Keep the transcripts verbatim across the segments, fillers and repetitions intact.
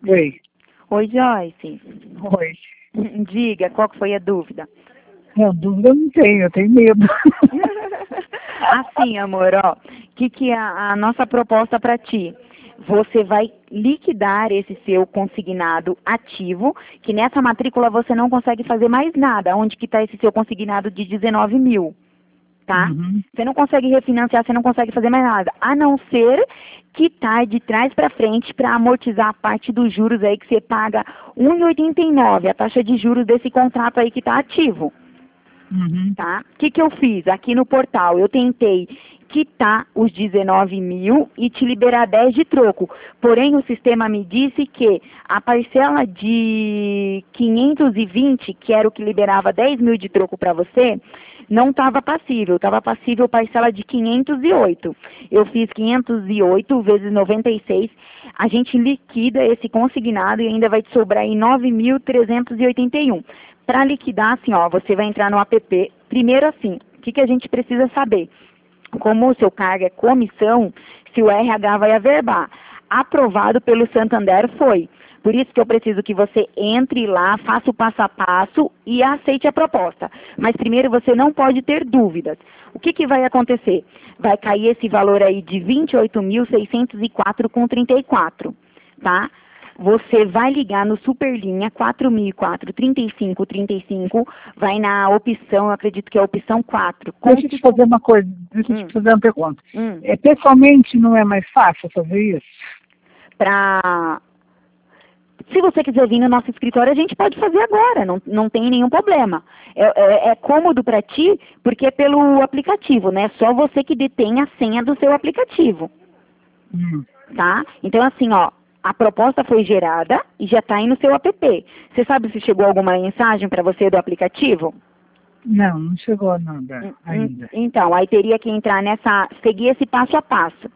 Oi. Oi, Joyce. Oi. Diga, qual que foi a dúvida? Não, dúvida eu não tenho, eu tenho medo. Assim, amor, ó, que que é a, a nossa proposta para ti? Você vai liquidar esse seu consignado ativo, que nessa matrícula você não consegue fazer mais nada. Onde que está esse seu consignado de dezenove mil? Tá? Uhum. Você não consegue refinanciar, você não consegue fazer mais nada, a não ser que tá de trás para frente para amortizar a parte dos juros aí que você paga um vírgula oitenta e nove, a taxa de juros desse contrato aí que está ativo. Uhum. Tá? O que que eu fiz aqui no portal? Eu tentei quitar os dezenove mil e te liberar dez de troco. Porém, o sistema me disse que a parcela de quinhentos e vinte, que era o que liberava dez mil de troco para você, não estava passível. Estava passível parcela de quinhentos e oito. Eu fiz quinhentos e oito vezes noventa e seis. A gente liquida esse consignado e ainda vai te sobrar aí nove mil trezentos e oitenta e um. Para liquidar, assim, ó, você vai entrar no app. Primeiro, assim, o que, que a gente precisa saber? Como o seu cargo é comissão, se o R H vai averbar. Aprovado pelo Santander foi. Por isso que eu preciso que você entre lá, faça o passo a passo e aceite a proposta. Mas primeiro você não pode ter dúvidas. O que, que vai acontecer? Vai cair esse valor aí de vinte e oito mil seiscentos e quatro reais com trinta e quatro, tá? Você vai ligar no Superlinha quatro mil e quatro, trinta e cinco, trinta e cinco, vai na opção, eu acredito que é a opção quatro. Deixa eu te fazer uma coisa, deixa eu Hum. te fazer uma pergunta. Hum. É, pessoalmente não é mais fácil fazer isso? Pra... Se você quiser vir no nosso escritório, a gente pode fazer agora, não, não tem nenhum problema. É, é, é cômodo para ti, porque é pelo aplicativo, né? Só você que detém a senha do seu aplicativo, Hum. tá? Então, assim, ó, a proposta foi gerada e já está aí no seu app. Você sabe se chegou alguma mensagem para você do aplicativo? Não, não chegou nada Hum, hum, ainda. Então, aí teria que entrar nessa, seguir esse passo a passo.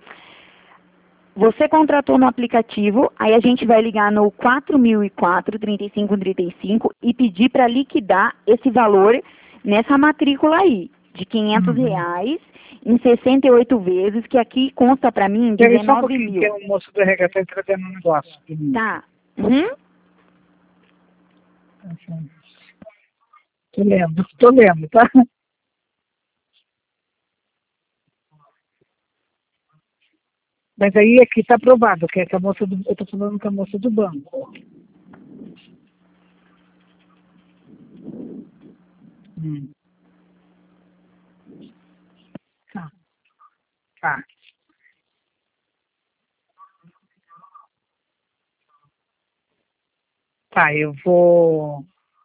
Você contratou no aplicativo, aí a gente vai ligar no quatro mil e quatro, trinta e cinco, trinta e cinco e pedir para liquidar esse valor nessa matrícula aí, de quinhentos Uhum. reais em sessenta e oito vezes, que aqui consta para mim Peraí só um dezenove pouquinho, que mil. o moço do R H está entregando um negócio. pra mim. Tá. Uhum. Assim. Tô lendo, tô lendo, tá? Mas aí aqui está aprovado, que é que a moça do, eu estou falando com a moça do banco. Hum. Tá. Tá. Tá, eu vou.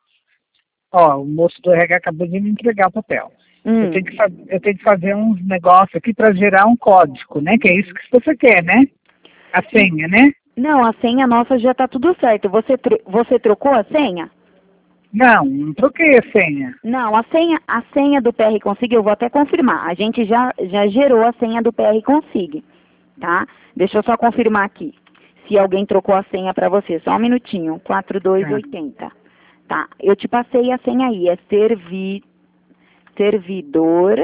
Ó, o moço do R H acabou de me entregar o papel. Hum. Eu, tenho que fa... eu tenho que fazer uns negócios aqui para gerar um código, né? Que é isso que você quer, né? A senha, né? Não, a senha nossa já está tudo certo. Você, tro- você trocou a senha? Não, não troquei a senha. Não, a senha, a senha do P R Consig, eu vou até confirmar. A gente já, já gerou a senha do P R Consig, tá? Deixa eu só confirmar aqui. Se alguém trocou a senha para você. Só um minutinho. quatro dois oito zero. Tá, eu te passei a senha aí. É servi, servidor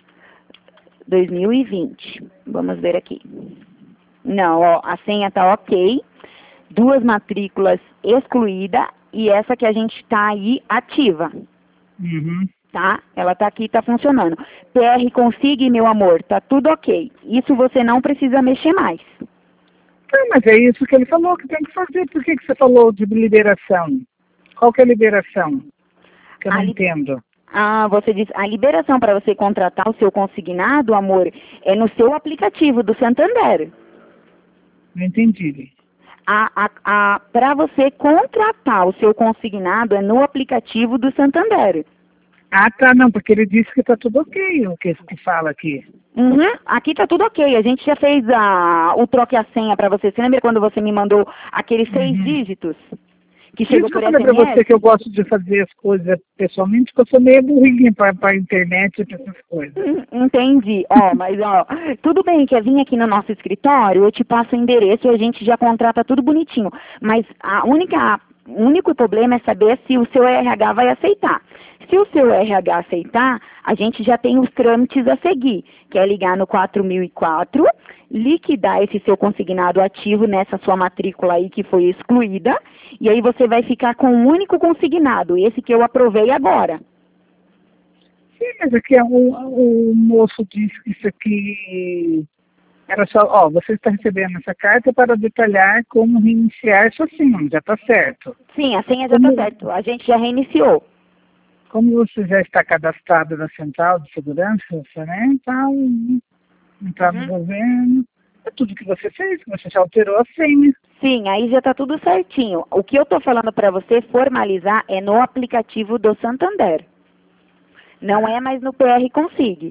dois mil e vinte. Vamos ver aqui. Não, ó, a senha tá ok. Duas matrículas excluídas e essa que a gente tá aí ativa. Uhum. Tá? Ela tá aqui, tá funcionando. P R Consig, meu amor, tá tudo ok. Isso você não precisa mexer mais. Ah, mas é isso que ele falou que tem que fazer. Por que, que você falou de liberação? Qual que é a liberação? Que eu não A li- entendo. Ah, você diz, a liberação para você contratar o seu consignado, amor, é no seu aplicativo do Santander. Não entendi. A, a, a, para você contratar o seu consignado é no aplicativo do Santander. Ah, tá, não, porque ele disse que tá tudo ok, o que que fala aqui. Uhum, aqui tá tudo ok. A gente já fez a, o troque a senha para você. Você lembra quando você me mandou aqueles seis Uhum. dígitos? Que Por chegou isso que por eu falei pra você S M S? que eu gosto de fazer as coisas pessoalmente, porque eu sou meio burrinha pra, pra internet e pra essas coisas. Hum, Entendi. Ó, mas ó, tudo bem, quer vir aqui no nosso escritório, eu te passo o endereço e a gente já contrata tudo bonitinho. Mas a única, o único problema é saber se o seu R H vai aceitar. Se o seu R H aceitar, a gente já tem os trâmites a seguir, que é ligar no quatro mil e quatro liquidar esse seu consignado ativo nessa sua matrícula aí que foi excluída, e aí você vai ficar com um único consignado, esse que eu aprovei agora. Sim, mas aqui é o, o moço disse que isso aqui era só, ó, você está recebendo essa carta para detalhar como reiniciar sua senha, já está certo. Sim, a senha já está certo, a gente já reiniciou. Como você já está cadastrado na Central de Segurança, você né, está entrar no Uhum. governo, é tudo que você fez, você já alterou a senha. Sim, aí já está tudo certinho. O que eu estou falando para você formalizar é no aplicativo do Santander. Não é mais no P R Consig.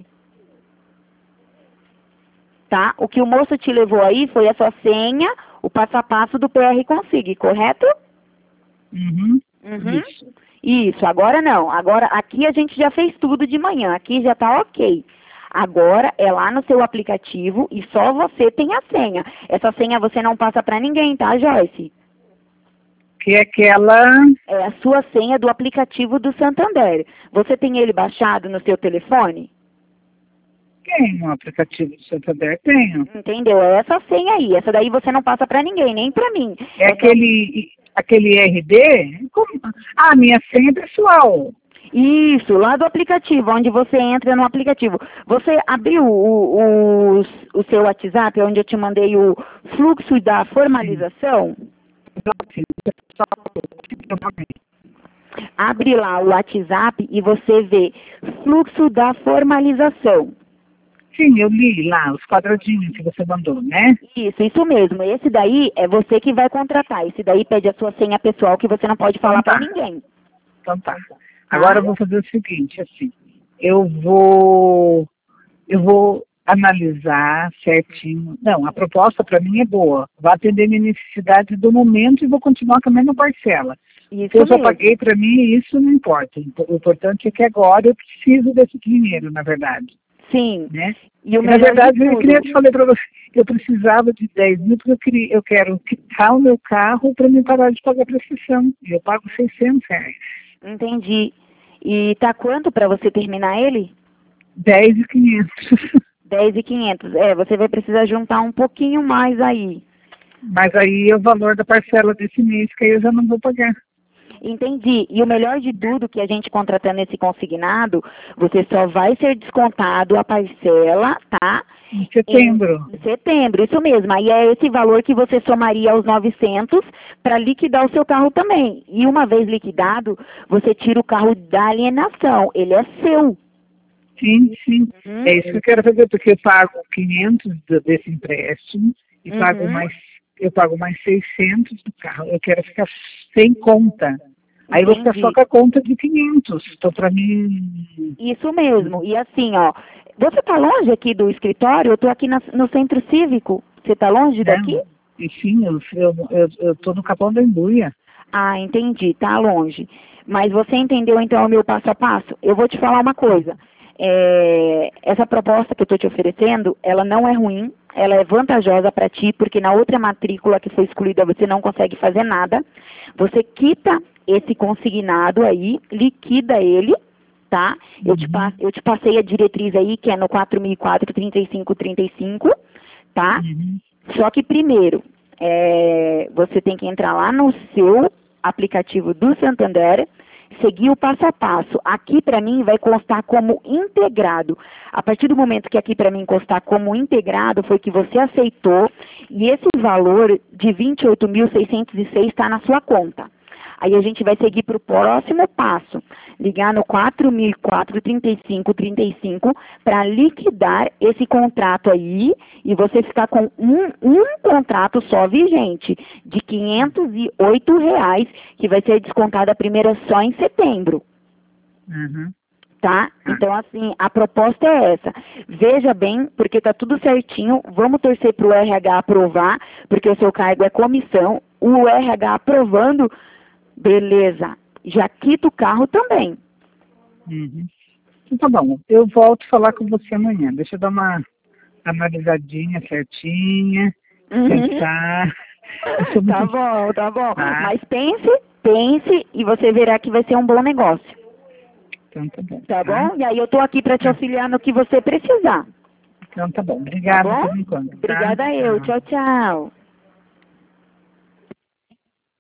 Tá? O que o moço te levou aí foi a sua senha, o passo a passo do P R Consig, correto? Uhum. Uhum. Isso. Isso, agora não. Agora aqui a gente já fez tudo de manhã, aqui já está ok. Agora é lá no seu aplicativo e só você tem a senha. Essa senha você não passa para ninguém, tá, Joyce? Que é aquela... É a sua senha do aplicativo do Santander. Você tem ele baixado no seu telefone? Tem um aplicativo do Santander? Tenho. Entendeu? É essa senha aí. Essa daí você não passa para ninguém, nem para mim. É Essa... aquele, aquele R D? Como? Ah, minha senha pessoal. Isso, lá do aplicativo, onde você entra no aplicativo. Você abriu o, o, o seu WhatsApp, onde eu te mandei o fluxo da formalização? Sim. Abre lá o WhatsApp e você vê fluxo da formalização. Sim, eu li lá os quadradinhos que você mandou, né? Isso, isso mesmo. Esse daí é você que vai contratar. Esse daí pede a sua senha pessoal que você não pode falar Então, tá. para ninguém. Então tá. Agora Ah? eu vou fazer o seguinte, assim, eu vou, eu vou analisar certinho. Não, a proposta para mim é boa. Vai atender minha necessidade do momento e vou continuar com a mesma parcela. Isso Se eu já mesmo. paguei para mim, isso não importa. O importante é que agora eu preciso desse dinheiro, na verdade. Sim. Né? E o E, na melhor verdade, de eu tudo, queria te falar para você, eu precisava de dez mil porque eu, queria, eu quero quitar o meu carro para me parar de pagar a prescrição. E eu pago seiscentos reais. entendi. E tá quanto para você terminar ele? dez mil e quinhentos. dez mil e quinhentos. É, você vai precisar juntar um pouquinho mais aí. Mas aí é o valor da parcela desse mês, que aí eu já não vou pagar. Entendi. E o melhor de tudo, que a gente contratando esse consignado, você só vai ser descontado a parcela, tá? Em setembro. Em setembro, isso mesmo. Aí é esse valor que você somaria aos novecentos para liquidar o seu carro também. E uma vez liquidado, você tira o carro da alienação. Ele é seu. Sim, sim. Uhum. É isso que eu quero fazer, porque eu pago quinhentos desse empréstimo e Uhum. pago mais, eu pago mais seiscentos do carro. Eu quero ficar sem conta. Aí eu vou ficar só com a conta de quinhentos. Então, para mim... Isso mesmo. E assim, ó, você tá longe aqui do escritório? Eu tô aqui na, no centro cívico. Você tá longe daqui? Não. E sim, eu eu, eu, eu tô no Capão da Embuia. Ah, entendi. Tá longe. Mas você entendeu, então, o meu passo a passo? Eu vou te falar uma coisa. É, essa proposta que eu estou te oferecendo, ela não é ruim, ela é vantajosa para ti, porque na outra matrícula que foi excluída você não consegue fazer nada. Você quita esse consignado aí, liquida ele, tá? Eu, te, pa- eu te passei a diretriz aí, que é no quatro mil e quatro, trinta e cinco, trinta e cinco, tá? Uhum. Só que primeiro, é, você tem que entrar lá no seu aplicativo do Santander, seguir o passo a passo. Aqui para mim vai constar como integrado. A partir do momento que aqui para mim constar como integrado, foi que você aceitou e esse valor de vinte e oito mil seiscentos e seis está na sua conta. Aí a gente vai seguir para o próximo passo, ligar no quatro mil e quatro, trinta e cinco, trinta e cinco para liquidar esse contrato aí e você ficar com um, um contrato só vigente de quinhentos e oito reais, que vai ser descontada a primeira só em setembro. Uhum. Tá? Então, assim, a proposta é essa. Veja bem, porque tá tudo certinho. Vamos torcer para o R H aprovar, porque o seu cargo é comissão. O R H aprovando, beleza. Já quita o carro também. Uhum. Então, tá bom. Eu volto a falar com você amanhã. Deixa eu dar uma analisadinha certinha, Uhum. pensar. Eu sou Tá muito- bom, tá bom. Tá. Mas pense, pense e você verá que vai ser um bom negócio. Então, tá bom. Tá bom? E aí eu tô aqui para te auxiliar no que você precisar. Então tá bom. Obrigada Tá bom? por enquanto. Tá? Obrigada eu. Tchau, tchau.